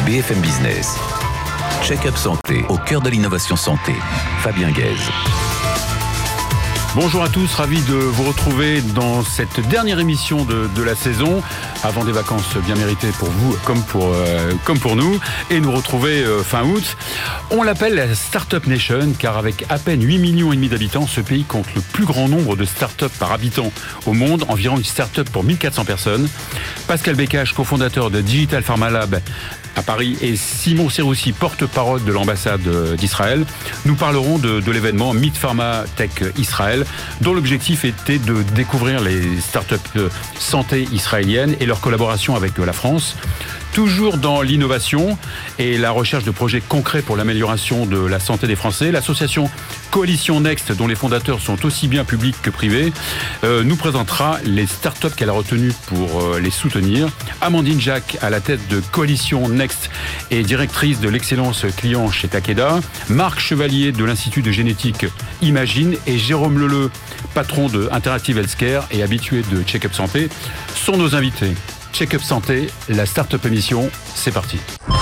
BFM Business. Check-up santé, au cœur de l'innovation santé. Fabien Guèze. Bonjour à tous, ravi de vous retrouver dans cette dernière émission de la saison, avant des vacances bien méritées pour vous comme pour nous, et nous retrouver fin août. On l'appelle la Startup Nation, car avec à peine 8,5 millions d'habitants, ce pays compte le plus grand nombre de startups par habitant au monde, environ une startup pour 1400 personnes. Pascal Bécache, cofondateur de Digital Pharma Lab à Paris, et Simon Seroussi, porte-parole de l'ambassade d'Israël. Nous parlerons de l'événement Meet Pharma Tech Israël, dont l'objectif était de découvrir les startups santé israéliennes et leur collaboration avec la France. Toujours dans l'innovation et la recherche de projets concrets pour l'amélioration de la santé des Français, l'association Coalition Next, dont les fondateurs sont aussi bien publics que privés, nous présentera les startups qu'elle a retenues pour les soutenir. Amandine Jacques, à la tête de Coalition Next et directrice de l'excellence client chez Takeda. Marc Chevalier de l'Institut de génétique Imagine et Jérôme Leleu, patron de Interactive Healthcare et habitué de Check-up Santé, sont nos invités. Check-up Santé, la Startup émission, c'est parti.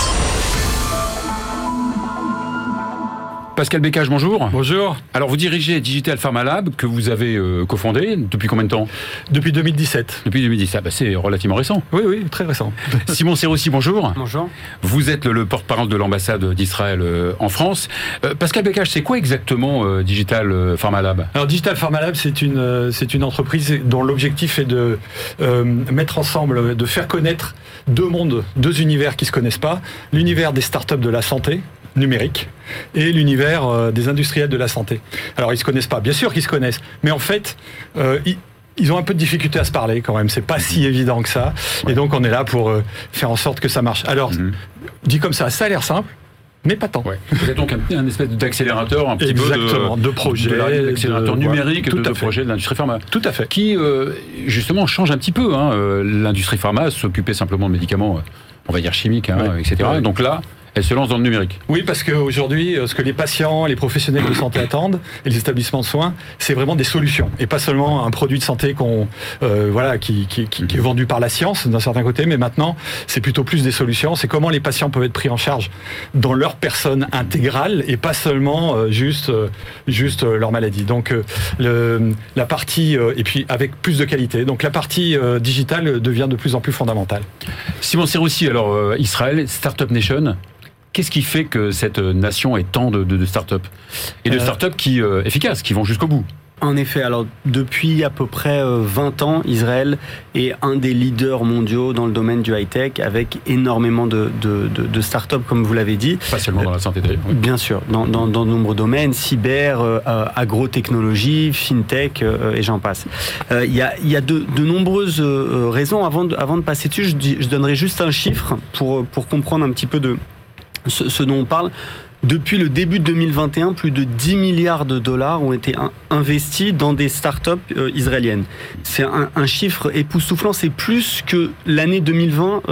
Pascal Bécache, bonjour. Bonjour. Alors, vous dirigez Digital Pharma Lab, que vous avez cofondé depuis combien de temps ? Depuis 2017. Depuis 2017, c'est relativement récent. Oui, très récent. Simon Seroussi, bonjour. Bonjour. Vous êtes le porte-parole de l'ambassade d'Israël en France. Pascal Bécache, c'est quoi exactement Digital Pharma Lab ? Alors, Digital Pharma Lab, c'est une entreprise dont l'objectif est de mettre ensemble, de faire connaître deux mondes, deux univers qui ne se connaissent pas. L'univers des startups de la santé numérique et l'univers des industriels de la santé. Alors, ils se connaissent pas, bien sûr qu'ils se connaissent, mais en fait, ils ont un peu de difficulté à se parler quand même, c'est pas si évident que ça, et donc on est là pour faire en sorte que ça marche. Alors, dit comme ça a l'air simple, mais pas tant. Ouais. Vous êtes donc un espèce d'accélérateur, un petit Exactement, peu de projet, d'accélérateur numérique, tout de à fait. projet de l'industrie pharma. Tout à fait. Qui, justement, change un petit peu. L'industrie pharma s'occupait simplement de médicaments, on va dire chimiques, etc. Ouais. Donc là, elle se lance dans le numérique. Oui, parce qu'aujourd'hui, ce que les patients, les professionnels de santé attendent, et les établissements de soins, c'est vraiment des solutions. Et pas seulement un produit de santé qui est vendu par la science, d'un certain côté, mais maintenant, c'est plutôt plus des solutions. C'est comment les patients peuvent être pris en charge dans leur personne intégrale, et pas seulement juste leur maladie. Donc, la partie, et puis avec plus de qualité. Donc, la partie digitale devient de plus en plus fondamentale. Simon Seroussi, alors, Israël, Startup Nation. Qu'est-ce qui fait que cette nation est tant de start-up ? Et de start-up qui efficaces, qui vont jusqu'au bout ? En effet, alors depuis à peu près 20 ans, Israël est un des leaders mondiaux dans le domaine du high-tech, avec énormément de start-up, comme vous l'avez dit. Pas seulement dans la santé d'ailleurs. Oui. Bien sûr, dans de nombreux domaines, cyber, agrotechnologie, fintech, et j'en passe. Il y a de nombreuses raisons. Avant de passer dessus, je donnerai juste un chiffre pour comprendre un petit peu de ce dont on parle. Depuis le début de 2021, plus de 10 milliards de dollars ont été investis dans des startups israéliennes. C'est un chiffre époustouflant, c'est plus que l'année 2020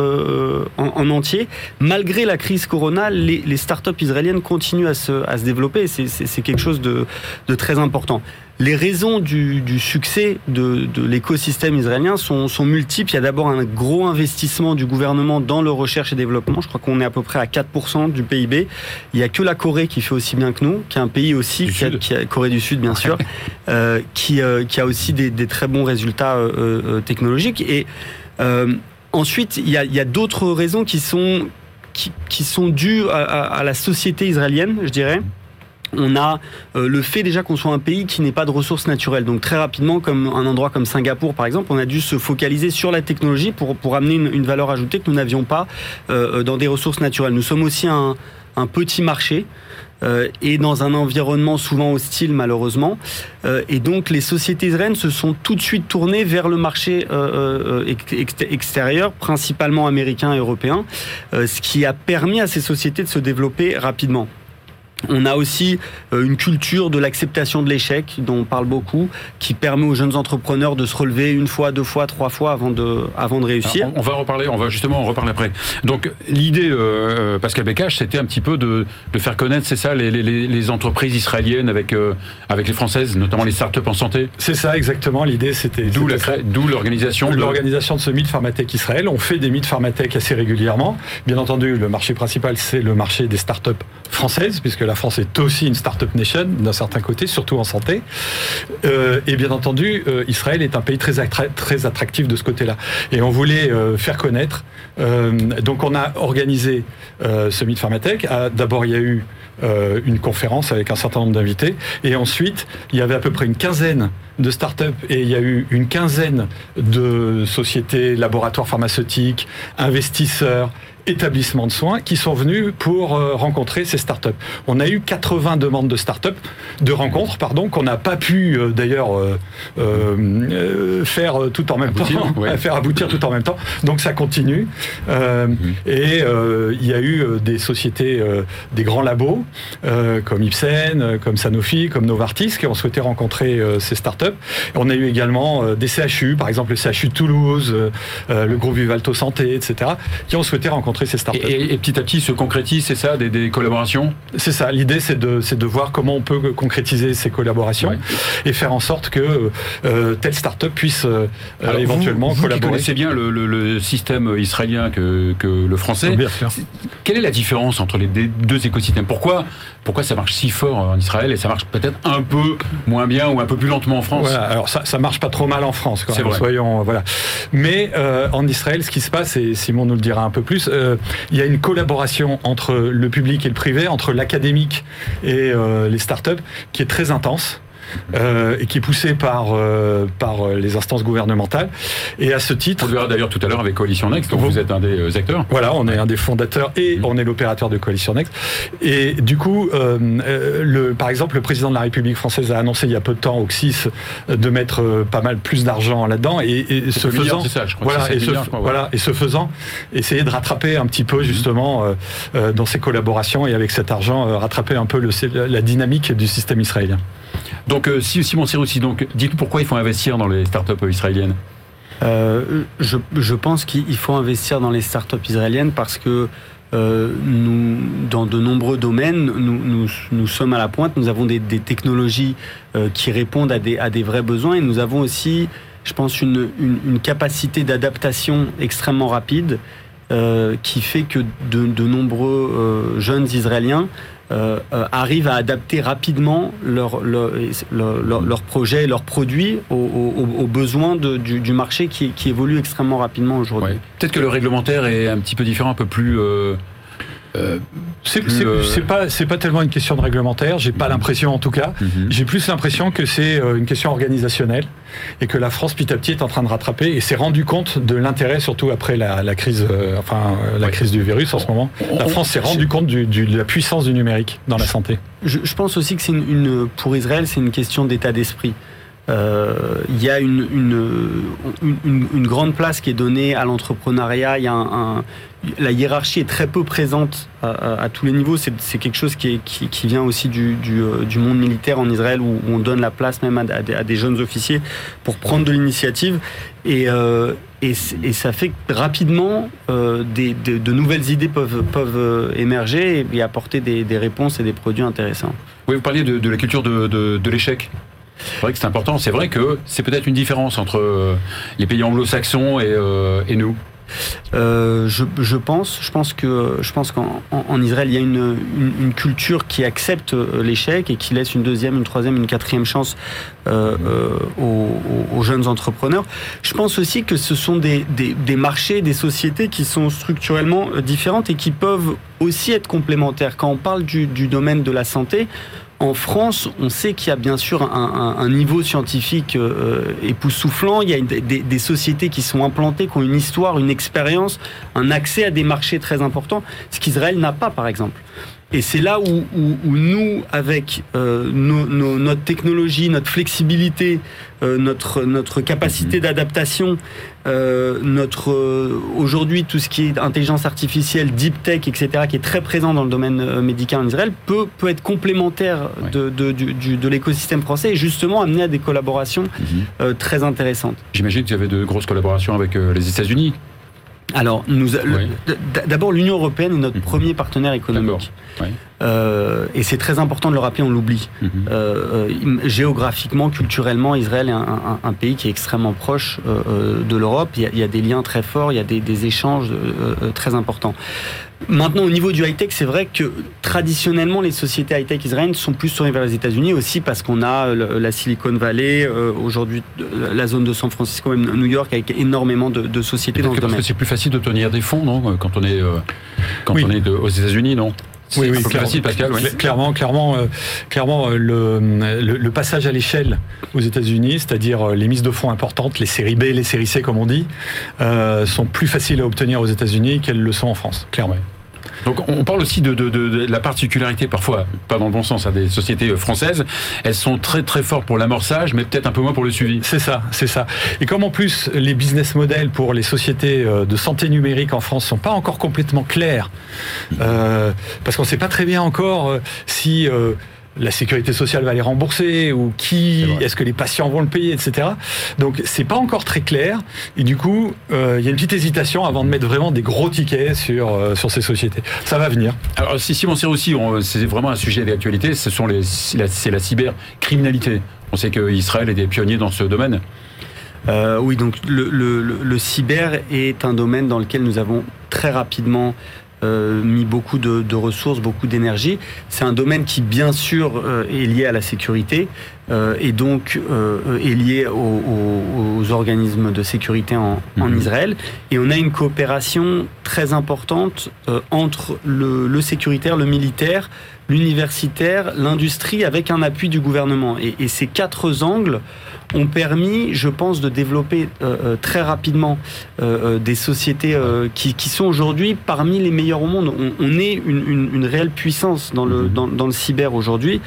en entier. Malgré la crise Corona, les startups israéliennes continuent à se développer, et c'est quelque chose de très important. Les raisons du succès de l'écosystème israélien sont multiples. Il y a d'abord un gros investissement du gouvernement dans le recherche et développement. Je crois qu'on est à peu près à 4% du PIB. Il n'y a que la Corée qui fait aussi bien que nous, qui est un pays aussi, qui a Corée du Sud bien sûr, qui a aussi des très bons résultats technologiques. Et ensuite, il y a d'autres raisons qui sont dues à la société israélienne, je dirais. On a le fait déjà qu'on soit un pays qui n'ait pas de ressources naturelles. Donc très rapidement, comme un endroit comme Singapour par exemple, on a dû se focaliser sur la technologie pour amener une valeur ajoutée que nous n'avions pas dans des ressources naturelles. Nous sommes aussi un petit marché et dans un environnement souvent hostile malheureusement. Et donc les sociétés israéliennes se sont tout de suite tournées vers le marché extérieur, principalement américain et européen, ce qui a permis à ces sociétés de se développer rapidement. On a aussi une culture de l'acceptation de l'échec, dont on parle beaucoup, qui permet aux jeunes entrepreneurs de se relever 1 fois, 2 fois, 3 fois avant de réussir. Alors, on va justement en reparler après. Donc l'idée, Pascal Bécache, c'était un petit peu de faire connaître, c'est ça, les entreprises israéliennes avec les françaises, notamment les startups en santé. C'est ça, exactement. L'idée, c'était d'où l'organisation de ce Meet Pharmatech Israël. On fait des Meet Pharmatech assez régulièrement. Bien entendu, le marché principal, c'est le marché des startups françaises, puisque la France est aussi une startup nation d'un certain côté, surtout en santé. Et bien entendu, Israël est un pays très attractif de ce côté-là. Et on voulait faire connaître. Donc on a organisé ce Meet Pharmatech. D'abord, il y a eu une conférence avec un certain nombre d'invités. Et ensuite, il y avait à peu près une quinzaine de start-up et il y a eu une quinzaine de sociétés, laboratoires pharmaceutiques, investisseurs, établissements de soins qui sont venus pour rencontrer ces start-up. On a eu 80 demandes de rencontres, qu'on n'a pas pu d'ailleurs faire tout en même temps, faire aboutir tout en même temps. Donc ça continue. Et il y a eu des sociétés, des grands labos comme Ipsen, comme Sanofi, comme Novartis qui ont souhaité rencontrer ces start-up. On a eu également des CHU, par exemple le CHU de Toulouse, le groupe Vivalto Santé, etc., qui ont souhaité rencontrer ces startups. Et petit à petit se concrétise, c'est ça, des collaborations ? C'est ça, l'idée c'est de voir comment on peut concrétiser ces collaborations et faire en sorte que telle startup puisse éventuellement collaborer. Vous qui connaissez bien le système israélien que le français, bien sûr. Quelle est la différence entre les deux écosystèmes ? Pourquoi ça marche si fort en Israël et ça marche peut-être un peu moins bien ou un peu plus lentement en France ? Voilà, alors ça marche pas trop mal en France, quand même, soyons, voilà. Mais en Israël, ce qui se passe, et Simon nous le dira un peu plus, il y a une collaboration entre le public et le privé, entre l'académique et les startups, qui est très intense. Et qui est poussé par les instances gouvernementales. Et à ce titre... On le verra d'ailleurs tout à l'heure avec Coalition Next, donc vous êtes un des acteurs. Voilà, on est un des fondateurs et on est l'opérateur de Coalition Next. Et du coup, par exemple, le président de la République française a annoncé il y a peu de temps au CSIS de mettre pas mal plus d'argent là-dedans et ce faisant... C'est ça, je crois et ce faisant, essayer de rattraper un petit peu justement dans ces collaborations et avec cet argent, rattraper un peu la dynamique du système israélien. Donc, Simon Serroussi, dites-nous pourquoi il faut investir dans les startups israéliennes. Je pense qu'il faut investir dans les startups israéliennes parce que nous, dans de nombreux domaines, nous sommes à la pointe. Nous avons des technologies qui répondent à des vrais besoins et nous avons aussi, je pense, une capacité d'adaptation extrêmement rapide qui fait que de nombreux jeunes Israéliens arrivent à adapter rapidement leurs projets, leurs produits aux besoins du marché qui évolue extrêmement rapidement aujourd'hui. Ouais. Peut-être que le réglementaire est un petit peu différent, un peu plus... C'est pas tellement une question de réglementaire, j'ai pas l'impression en tout cas. J'ai plus l'impression que c'est une question organisationnelle et que la France petit à petit est en train de rattraper et s'est rendu compte de l'intérêt, surtout après la crise, crise du virus en ce moment. La France s'est rendu compte de la puissance du numérique dans la santé. Je pense aussi que pour Israël, c'est une question d'état d'esprit. Il y a une grande place qui est donnée à l'entrepreneuriat. La hiérarchie est très peu présente à tous les niveaux. C'est quelque chose qui vient aussi du monde militaire en Israël où on donne la place même à des jeunes officiers pour prendre de l'initiative. Et ça fait que rapidement de nouvelles idées peuvent émerger et apporter des réponses et des produits intéressants. Oui, vous parliez de la culture de l'échec. C'est vrai que c'est important. C'est vrai que c'est peut-être une différence entre les pays anglo-saxons et nous. Je pense qu'en Israël il y a une culture qui accepte l'échec et qui laisse une deuxième, une troisième, une quatrième chance aux jeunes entrepreneurs. Je pense aussi que ce sont des marchés, des sociétés qui sont structurellement différentes et qui peuvent aussi être complémentaires. Quand on parle du domaine de la santé, en France, on sait qu'il y a bien sûr un niveau scientifique époustouflant. Il y a des sociétés qui sont implantées, qui ont une histoire, une expérience, un accès à des marchés très importants, ce qu'Israël n'a pas, par exemple. Et c'est là où nous, avec notre technologie, notre flexibilité, notre capacité d'adaptation, aujourd'hui tout ce qui est intelligence artificielle, deep tech, etc., qui est très présent dans le domaine médical en Israël, peut être complémentaire de l'écosystème français et justement amener à des collaborations très intéressantes. J'imagine qu'il y avait de grosses collaborations avec les États-Unis. Alors, d'abord, l'Union européenne est notre premier partenaire économique. Et c'est très important de le rappeler, on l'oublie. Géographiquement, culturellement, Israël est un pays qui est extrêmement proche de l'Europe. Il y a des liens très forts, il y a des échanges très importants. Maintenant, au niveau du high-tech, c'est vrai que traditionnellement, les sociétés high-tech israéliennes sont plus tournées vers les États-Unis aussi parce qu'on a la Silicon Valley, aujourd'hui la zone de San Francisco, même New York, avec énormément de sociétés dans ce domaine. Parce que c'est plus facile d'obtenir des fonds, non, quand on est aux États-Unis, non? Oui, c'est facile, Pascal. Oui. Clairement, le passage à l'échelle aux États-Unis, c'est-à-dire les mises de fonds importantes, les séries B, les séries C, comme on dit, sont plus faciles à obtenir aux États-Unis qu'elles le sont en France, clairement. Donc on parle aussi de la particularité, parfois pas dans le bon sens, des sociétés françaises. Elles sont très très fortes pour l'amorçage, mais peut-être un peu moins pour le suivi. C'est ça. Et comme en plus les business models pour les sociétés de santé numérique en France sont pas encore complètement clairs, parce qu'on sait pas très bien encore si la sécurité sociale va les rembourser ou est-ce que les patients vont le payer, etc. Donc c'est pas encore très clair et du coup il y a une petite hésitation avant de mettre vraiment des gros tickets sur ces sociétés. Ça va venir. Alors si on sait aussi, c'est vraiment un sujet d'actualité, c'est la cybercriminalité. On sait qu'Israël est des pionniers dans ce domaine. Oui, donc le cyber est un domaine dans lequel nous avons très rapidement mis beaucoup de ressources, beaucoup d'énergie. C'est un domaine qui, bien sûr, est lié à la sécurité et donc est lié aux organismes de sécurité en Israël. Et on a une coopération très importante entre le sécuritaire, le militaire, l'universitaire, l'industrie, avec un appui du gouvernement. Et ces 4 angles ont permis, je pense, de développer très rapidement des sociétés qui sont aujourd'hui parmi les meilleures au monde. On est une réelle puissance dans le cyber aujourd'hui.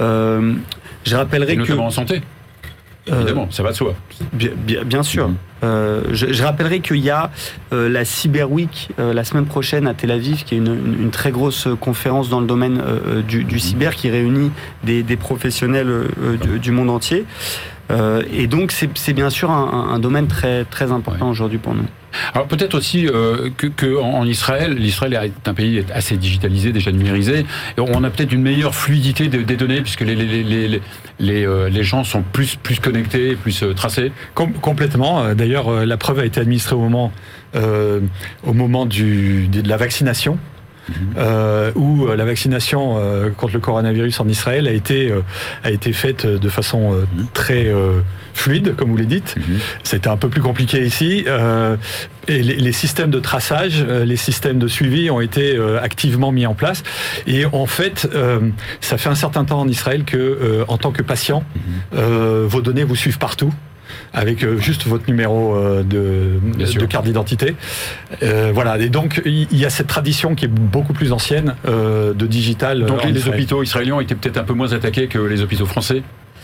Je rappellerai que... Notamment en santé. Évidemment, ça va de soi. Bien sûr. Je rappellerai qu'il y a la Cyber Week la semaine prochaine à Tel Aviv, qui est une très grosse conférence dans le domaine du cyber qui réunit des professionnels du monde entier. Et donc c'est bien sûr un domaine très, très important aujourd'hui pour nous. Alors peut-être aussi qu'en Israël, l'Israël est un pays assez digitalisé, déjà numérisé, et on a peut-être une meilleure fluidité des données puisque les gens sont plus connectés, plus tracés. Complètement. D'ailleurs, la preuve a été administrée au moment de la vaccination. Où la vaccination contre le coronavirus en Israël a été faite de façon très fluide, comme vous l'avez dit. C'était un peu plus compliqué ici. Et les systèmes de traçage, les systèmes de suivi ont été activement mis en place. Et en fait, ça fait un certain temps en Israël que, en tant que patient, vos données vous suivent partout, avec juste votre numéro de carte d'identité. Voilà. Et donc, il y a cette tradition qui est beaucoup plus ancienne de digital. Donc, les hôpitaux israéliens étaient peut-être un peu moins attaqués que les hôpitaux français.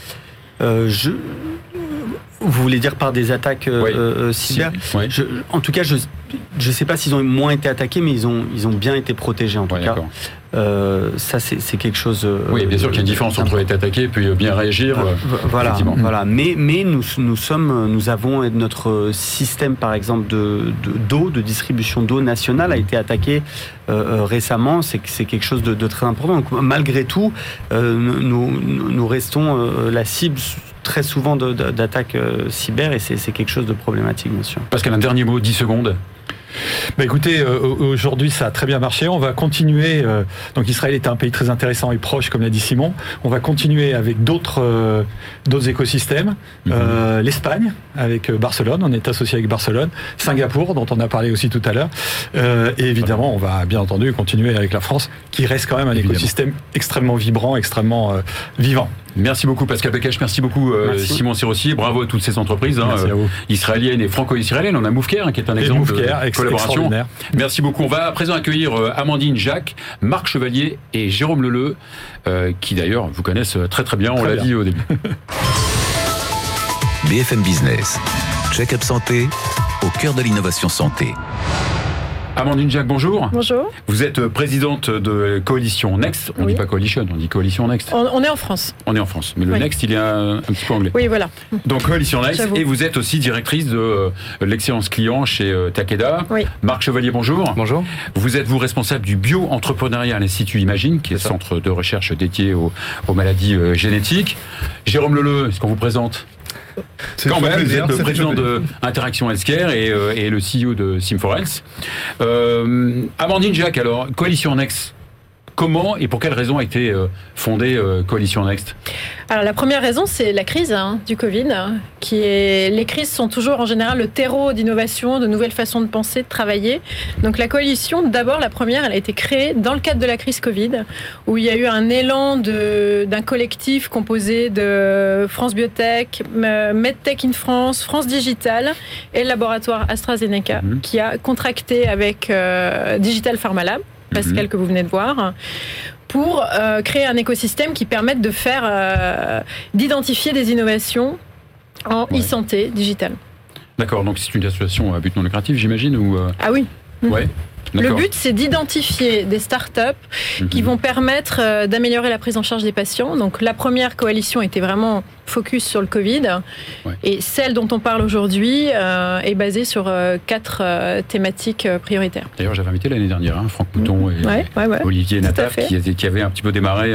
Vous voulez dire par des attaques cyber? En tout cas, je ne sais pas s'ils ont moins été attaqués, mais ils ont bien été protégés en tout cas. Ça, c'est quelque chose. Oui, bien sûr qu'il y a une différence entre être attaqué et puis bien réagir. Voilà. Mais nous avons notre système, par exemple, d'eau, de distribution d'eau nationale a été attaqué récemment. C'est quelque chose de très important. Donc, malgré tout, nous restons la cible très souvent d'attaques cyber et c'est quelque chose de problématique, bien sûr. Pascal, un dernier mot, 10 secondes. Écoutez, aujourd'hui ça a très bien marché, on va continuer, donc Israël est un pays très intéressant et proche comme l'a dit Simon, on va continuer avec d'autres écosystèmes, l'Espagne avec Barcelone, on est associé avec Barcelone, Singapour dont on a parlé aussi tout à l'heure, et évidemment on va bien entendu continuer avec la France qui reste quand même un écosystème extrêmement vibrant, extrêmement vivant. Merci beaucoup Pascal Bekech, merci beaucoup Simon Sirossier, bravo à toutes ces entreprises israéliennes et franco-israéliennes. On a Moufker qui est un exemple collaboration. Extraordinaire. Merci beaucoup. On va à présent accueillir Amandine Jacques, Marc Chevalier et Jérôme Leleu, qui d'ailleurs vous connaissent très très bien, on l'a dit au début. BFM Business, Check-up Santé, au cœur de l'innovation santé. Amandine Jacques, bonjour. Bonjour. Vous êtes présidente de Coalition Next. On ne dit pas Coalition, on dit Coalition Next. On est en France. On est en France, mais le Next, il est un petit peu anglais. Oui, voilà. Donc Coalition Next, J'avoue. et vous êtes aussi directrice de l'excellence client chez Takeda. Oui. Marc Chevalier, bonjour. Bonjour. Vous êtes responsable du bio-entrepreneuriat à l'Institut Imagine, qui est centre de recherche dédié aux maladies génétiques. Jérôme Leleu, est-ce qu'on vous présente ? Quand même, vous êtes le président de Interaction Healthcare et le CEO de Sim4Health. Amandine Jacques, alors, Coalition Next, comment et pour quelles raisons a été fondée Coalition Next ? Alors la première raison, c'est la crise du Covid, les crises sont toujours en général le terreau d'innovation, de nouvelles façons de penser, de travailler. Donc la coalition, d'abord la première, elle a été créée dans le cadre de la crise Covid, où il y a eu un élan d'un collectif composé de France Biotech, MedTech in France, France Digital et le laboratoire AstraZeneca, qui a contracté avec Digital Pharma Lab, Pascal, que vous venez de voir, pour créer un écosystème qui permette de d'identifier des innovations en e-santé digitale. D'accord, donc c'est une association à but non lucratif, j'imagine, ou Ah oui. Ouais. Le but, c'est d'identifier des startups qui vont permettre d'améliorer la prise en charge des patients. Donc, la première coalition était vraiment focus sur le Covid. Et celle dont on parle aujourd'hui est basée sur 4 thématiques prioritaires. D'ailleurs, j'avais invité l'année dernière Franck Mouton et Olivier Nataf qui avaient un petit peu démarré.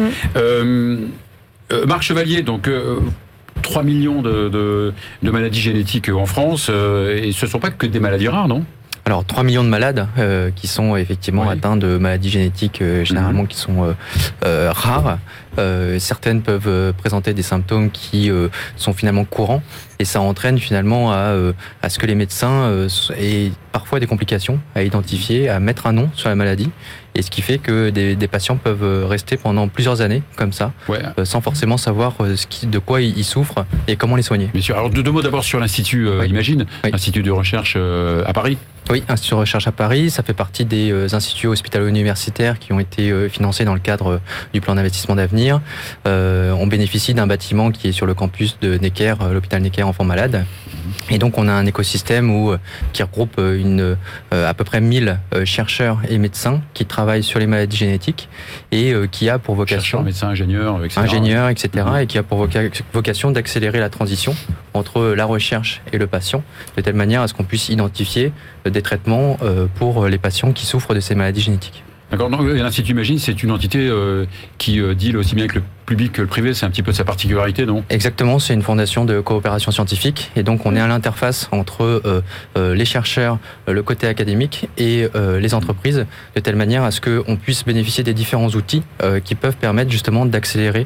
Marc Chevalier, donc 3 millions de maladies génétiques en France. Et ce ne sont pas que des maladies rares, non ? Alors 3 millions de malades qui sont effectivement atteints de maladies génétiques généralement qui sont rares. Certaines peuvent présenter des symptômes qui sont finalement courants et ça entraîne finalement à ce que les médecins aient parfois des complications à identifier, à mettre un nom sur la maladie. Et ce qui fait que des patients peuvent rester pendant plusieurs années comme ça, sans forcément savoir de quoi ils souffrent et comment les soigner. Bien sûr. Alors deux mots d'abord sur l'Institut Imagine, Institut de recherche à Paris. Oui, Institut de recherche à Paris, ça fait partie des instituts hospitalo-universitaires qui ont été financés dans le cadre du plan d'investissement d'avenir. On bénéficie d'un bâtiment qui est sur le campus de Necker, l'hôpital Necker Enfants Malades. Et donc on a un écosystème qui regroupe à peu près 1000 chercheurs et médecins qui travaillent sur les maladies génétiques et qui a pour vocation... Chercheurs, médecins, ingénieurs, etc. Et qui a pour vocation d'accélérer la transition entre la recherche et le patient, de telle manière à ce qu'on puisse identifier des traitements pour les patients qui souffrent de ces maladies génétiques. D'accord. Donc, l'Institut Imagine, c'est une entité qui deal aussi bien avec le public que le privé. C'est un petit peu sa particularité, non ? Exactement. C'est une fondation de coopération scientifique. Et donc, on est à l'interface entre les chercheurs, le côté académique et les entreprises, de telle manière à ce qu'on puisse bénéficier des différents outils qui peuvent permettre justement d'accélérer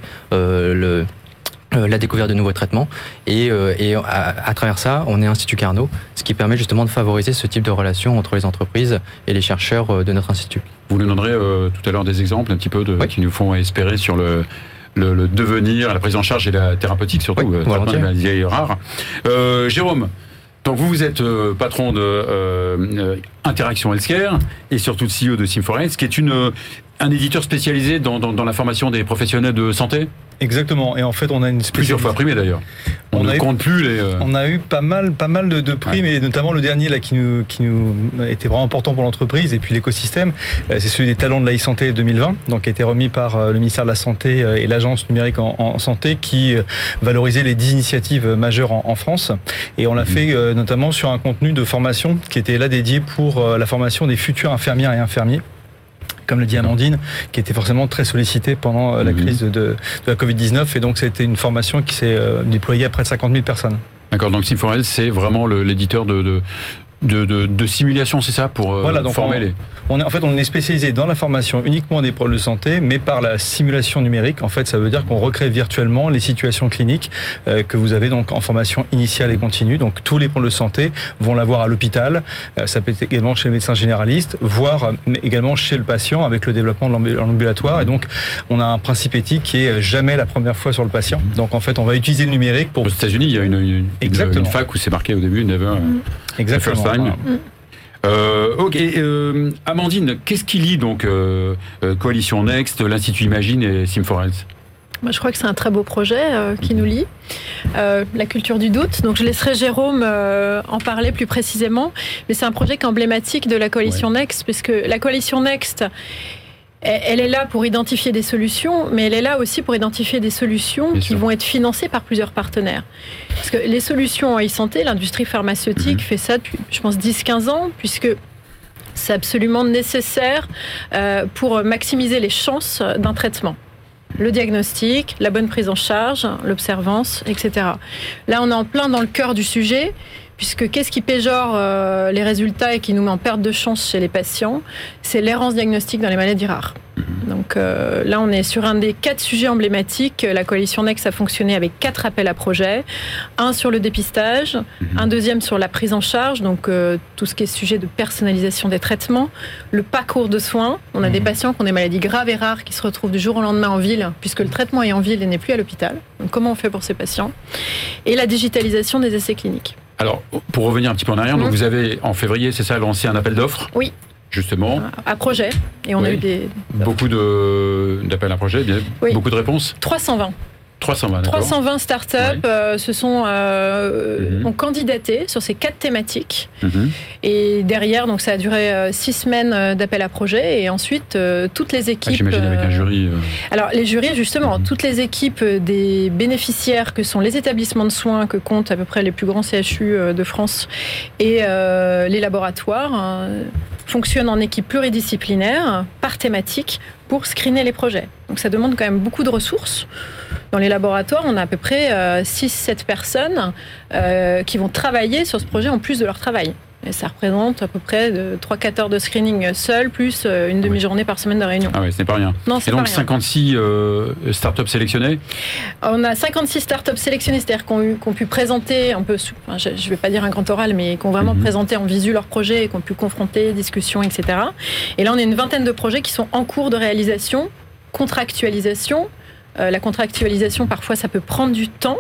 la découverte de nouveaux traitements et à travers ça, on est Institut Carnot, ce qui permet justement de favoriser ce type de relation entre les entreprises et les chercheurs de notre institut. Vous nous donnerez tout à l'heure des exemples un petit peu qui nous font espérer sur le devenir, la prise en charge et la thérapeutique surtout, des maladies rares. Jérôme, donc vous êtes patron de Interaction Healthcare et surtout CEO de Sim4Health, qui est un éditeur spécialisé dans la formation des professionnels de santé. Exactement. Et en fait, on a une plusieurs fois primé d'ailleurs. On ne compte plus les. On a eu pas mal de prix, mais notamment le dernier là qui nous était vraiment important pour l'entreprise et puis l'écosystème. C'est celui des talents de la e-santé 2020, donc qui a été remis par le ministère de la Santé et l'Agence numérique en santé, qui valorisait les 10 initiatives majeures en France. Et on l'a fait notamment sur un contenu de formation qui était là dédié pour la formation des futurs infirmières et infirmiers, comme le dit Amandine, qui était forcément très sollicitée pendant la crise de la Covid-19. Et donc, c'était une formation qui s'est déployée à près de 50 000 personnes. D'accord, donc Sim4Health, c'est vraiment l'éditeur de simulation, c'est ça, pour former les... On est spécialisé dans la formation uniquement des problèmes de santé, mais par la simulation numérique. En fait, ça veut dire qu'on recrée virtuellement les situations cliniques que vous avez donc en formation initiale et continue. Donc, tous les problèmes de santé vont l'avoir à l'hôpital. Ça peut être également chez le médecin généraliste, voire également chez le patient avec le développement de l'ambulatoire. Et donc, on a un principe éthique qui est jamais la première fois sur le patient. Donc, en fait, on va utiliser le numérique pour... Aux États-Unis, il y a une fac où c'est marqué au début, never. Exactement. First time. Ok, Amandine, qu'est-ce qui lie donc Coalition Next, l'Institut Imagine et Sim4Health ? Moi, je crois que c'est un très beau projet qui nous lie. La culture du doute. Donc, je laisserai Jérôme en parler plus précisément. Mais c'est un projet qui est emblématique de la Coalition Next, puisque la Coalition Next, elle est là pour identifier des solutions, mais elle est là aussi pour identifier des solutions qui vont être financées par plusieurs partenaires. Parce que les solutions en e-santé, l'industrie pharmaceutique fait ça depuis, je pense, 10-15 ans, puisque c'est absolument nécessaire pour maximiser les chances d'un traitement. Le diagnostic, la bonne prise en charge, l'observance, etc. Là, on est en plein dans le cœur du sujet, puisque qu'est-ce qui péjore les résultats et qui nous met en perte de chance chez les patients ? C'est l'errance diagnostique dans les maladies rares. Donc là, on est sur un des 4 sujets emblématiques. La Coalition Next a fonctionné avec 4 appels à projets. Un sur le dépistage, un deuxième sur la prise en charge, donc tout ce qui est sujet de personnalisation des traitements, le parcours de soins. On a des patients qui ont des maladies graves et rares qui se retrouvent du jour au lendemain en ville, puisque le traitement est en ville et n'est plus à l'hôpital. Donc comment on fait pour ces patients ? Et la digitalisation des essais cliniques. Alors, pour revenir un petit peu en arrière, donc vous avez, en février, c'est ça, lancé un appel d'offres ? Oui. Justement. À projet. Et on a eu des... Beaucoup d'appels à projet, beaucoup de réponses ? 320. 320, d'accord. 320 startups ont candidaté sur ces 4 thématiques. Et derrière, donc ça a duré 6 semaines d'appel à projet. Et ensuite, toutes les équipes... j'imagine avec un jury... Alors, les jurys, justement, toutes les équipes des bénéficiaires, que sont les établissements de soins, que comptent à peu près les plus grands CHU de France, et les laboratoires, fonctionnent en équipe pluridisciplinaire, par thématique, pour screener les projets. Donc ça demande quand même beaucoup de ressources. Dans les laboratoires, on a à peu près 6-7 personnes qui vont travailler sur ce projet en plus de leur travail. Et ça représente à peu près 3-4 heures de screening seul, plus une demi-journée par semaine de réunion. Ah oui, ce n'est pas rien. Non, c'est et donc pas rien. 56 startups sélectionnées ? On a 56 startups sélectionnées, c'est-à-dire qui ont pu présenter un peu, je ne vais pas dire un grand oral, mais qui ont vraiment présenté en visu leur projet et qui ont pu confronter, discussion, etc. Et là, on a une vingtaine de projets qui sont en cours de réalisation, contractualisation. La contractualisation, parfois, ça peut prendre du temps.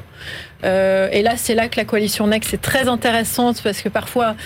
Et là, c'est là que la Coalition Next est très intéressante, parce que parfois...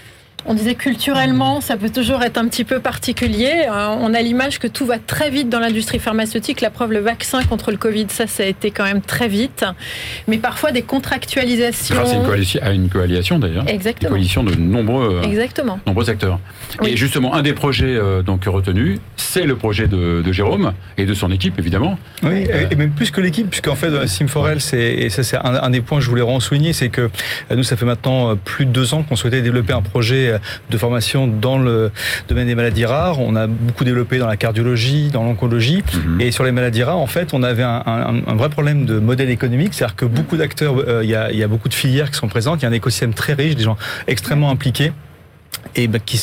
On disait culturellement, ça peut toujours être un petit peu particulier. On a l'image que tout va très vite dans l'industrie pharmaceutique. La preuve, le vaccin contre le Covid, ça a été quand même très vite. Mais parfois, des contractualisations... Grâce à une coalition, d'ailleurs. Exactement. Une coalition de nombreux acteurs. Oui. Et justement, un des projets donc retenus, c'est le projet de Jérôme et de son équipe, évidemment. Oui, et même plus que l'équipe, puisqu'en fait, Sim4Health, et ça c'est un des points que je voulais vraiment souligner, c'est que nous, ça fait maintenant plus de 2 ans qu'on souhaitait développer un projet de formation dans le domaine des maladies rares. On a beaucoup développé dans la cardiologie, dans l'oncologie. Et sur les maladies rares, en fait, on avait un vrai problème de modèle économique. C'est-à-dire que beaucoup d'acteurs, il y a beaucoup de filières qui sont présentes. Il y a un écosystème très riche, des gens extrêmement impliqués. Et qui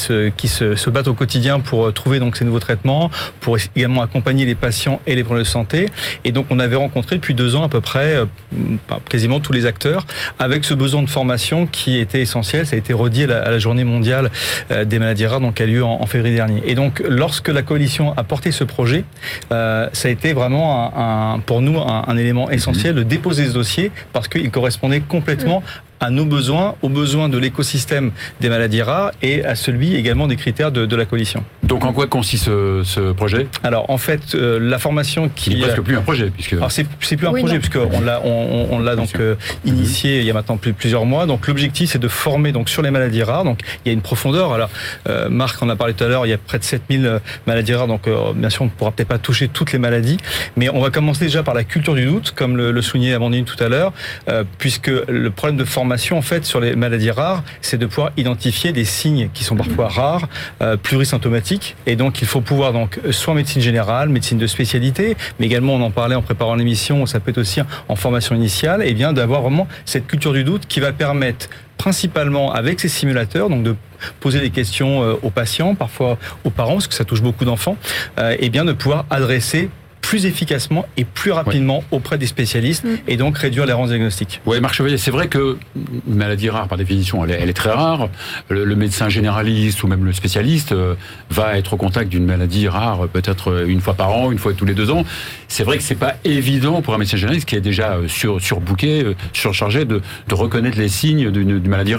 se battent au quotidien pour trouver donc ces nouveaux traitements, pour également accompagner les patients et les problèmes de santé. Et donc on avait rencontré depuis 2 ans à peu près quasiment tous les acteurs avec ce besoin de formation qui était essentiel. Ça a été redit à la journée mondiale des maladies rares, donc qui a lieu en février dernier. Et donc lorsque la coalition a porté ce projet, ça a été vraiment pour nous un élément essentiel de déposer ce dossier, parce qu'il correspondait complètement à nos besoins, aux besoins de l'écosystème des maladies rares et à celui également des critères de la coalition. Donc en quoi consiste ce projet ? Alors en fait, la formation qui... Il n'est presque plus un projet, puisque... Alors c'est plus un projet, puisqu'on l'a donc initié il y a maintenant plusieurs mois. Donc l'objectif, c'est de former donc sur les maladies rares. Donc il y a une profondeur. Alors Marc en a parlé tout à l'heure, il y a près de 7000 maladies rares. Donc bien sûr, on ne pourra peut-être pas toucher toutes les maladies, mais on va commencer déjà par la culture du doute, comme le soulignait Amandine tout à l'heure, puisque le problème de formation en fait sur les maladies rares, c'est de pouvoir identifier des signes qui sont parfois rares, plurisymptomatiques, et donc il faut pouvoir donc soit en médecine générale, médecine de spécialité, mais également on en parlait en préparant l'émission, ça peut être aussi en formation initiale, et bien d'avoir vraiment cette culture du doute qui va permettre principalement avec ces simulateurs, donc de poser des questions aux patients, parfois aux parents, parce que ça touche beaucoup d'enfants, et bien de pouvoir adresser plus efficacement et plus rapidement auprès des spécialistes et donc réduire l'errance diagnostique. Oui, Marc Chevalier, c'est vrai que une maladie rare, par définition, elle est très rare. Le médecin généraliste ou même le spécialiste va être au contact d'une maladie rare peut-être une fois par an, une fois tous les 2 ans. C'est vrai que c'est pas évident pour un médecin généraliste qui est déjà surbooké, surchargé de reconnaître les signes d'une maladie rare.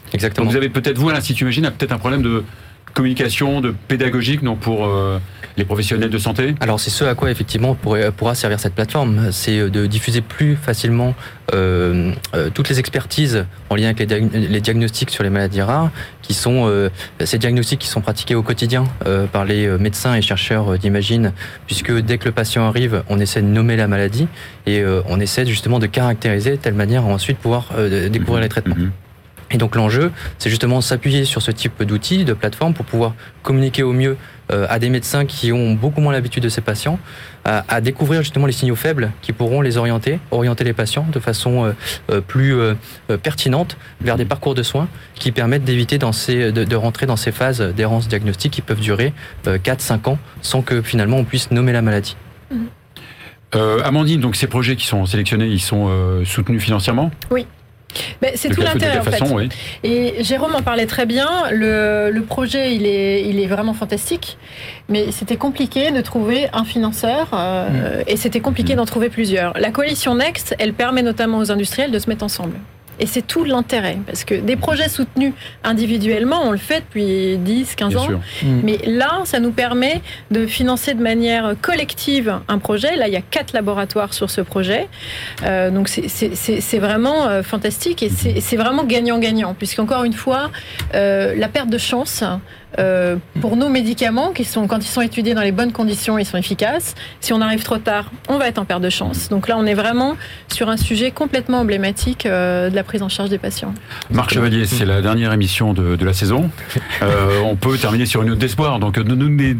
Exactement. Donc vous avez peut-être, vous à l'Institut Imagine, peut-être un problème de communication, de pédagogique, non, pour les professionnels de santé? Alors c'est ce à quoi effectivement pourra servir cette plateforme, c'est de diffuser plus facilement toutes les expertises en lien avec les diagnostics sur les maladies rares, qui sont ces diagnostics qui sont pratiqués au quotidien par les médecins et chercheurs d'Imagine, puisque dès que le patient arrive, on essaie de nommer la maladie et on essaie justement de caractériser de telle manière à ensuite pouvoir découvrir les traitements. Et donc l'enjeu, c'est justement s'appuyer sur ce type d'outils, de plateformes, pour pouvoir communiquer au mieux à des médecins qui ont beaucoup moins l'habitude de ces patients, à découvrir justement les signaux faibles qui pourront les orienter les patients de façon plus pertinente vers des parcours de soins qui permettent d'éviter de rentrer dans ces phases d'errance diagnostique qui peuvent durer 4-5 ans sans que finalement on puisse nommer la maladie. Amandine, donc ces projets qui sont sélectionnés, ils sont soutenus financièrement? Oui. Ben, c'est tout l'intérêt en fait. Oui. Et Jérôme en parlait très bien. Le projet, il est vraiment fantastique, mais c'était compliqué de trouver un financeur et c'était compliqué d'en trouver plusieurs. La coalition Next, elle permet notamment aux industriels de se mettre ensemble. Et c'est tout l'intérêt, parce que des projets soutenus individuellement, on le fait depuis 10, 15 ans, mais là, ça nous permet de financer de manière collective un projet. Là, il y a 4 laboratoires sur ce projet, donc c'est vraiment fantastique et c'est vraiment gagnant-gagnant, puisqu'encore une fois, la perte de chance... pour nos médicaments, quand ils sont étudiés dans les bonnes conditions, ils sont efficaces. Si on arrive trop tard, on va être en perte de chance. Donc là, on est vraiment sur un sujet complètement emblématique de la prise en charge des patients. Marc Chevalier, c'est la dernière émission de la saison. On peut terminer sur une note d'espoir. Donc, donne-nous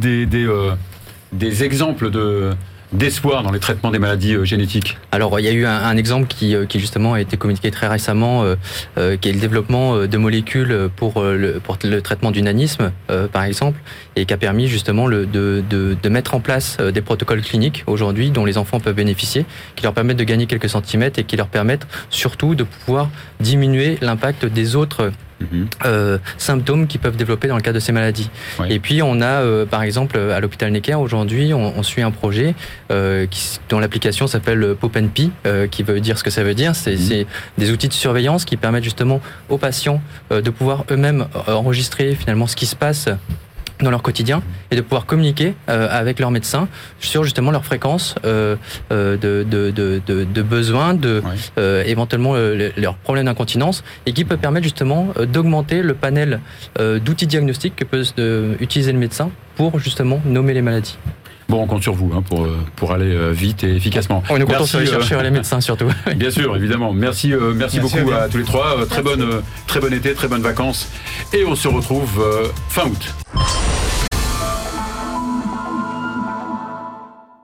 des exemples d'espoir dans les traitements des maladies génétiques. Alors il y a eu un exemple qui justement a été communiqué très récemment, qui est le développement de molécules pour le traitement du nanisme, par exemple, et qui a permis justement de mettre en place des protocoles cliniques aujourd'hui dont les enfants peuvent bénéficier, qui leur permettent de gagner quelques centimètres et qui leur permettent surtout de pouvoir diminuer l'impact des autres symptômes qui peuvent développer dans le cadre de ces maladies. Oui. Et puis on a par exemple à l'hôpital Necker aujourd'hui on suit un projet dont l'application s'appelle POPNP, qui veut dire ce que ça veut dire, c'est des outils de surveillance qui permettent justement aux patients de pouvoir eux-mêmes enregistrer finalement ce qui se passe dans leur quotidien et de pouvoir communiquer avec leurs médecins sur justement leur fréquence de besoins, éventuellement leurs problèmes d'incontinence, et qui peut permettre justement d'augmenter le panel d'outils diagnostiques que peut utiliser le médecin pour justement nommer les maladies. Bon, on compte sur vous pour aller vite et efficacement. On est content sur les chercheurs et les médecins surtout. Bien sûr, évidemment. Merci beaucoup à tous les trois. Très bon été, très bonnes vacances. Et on se retrouve fin août.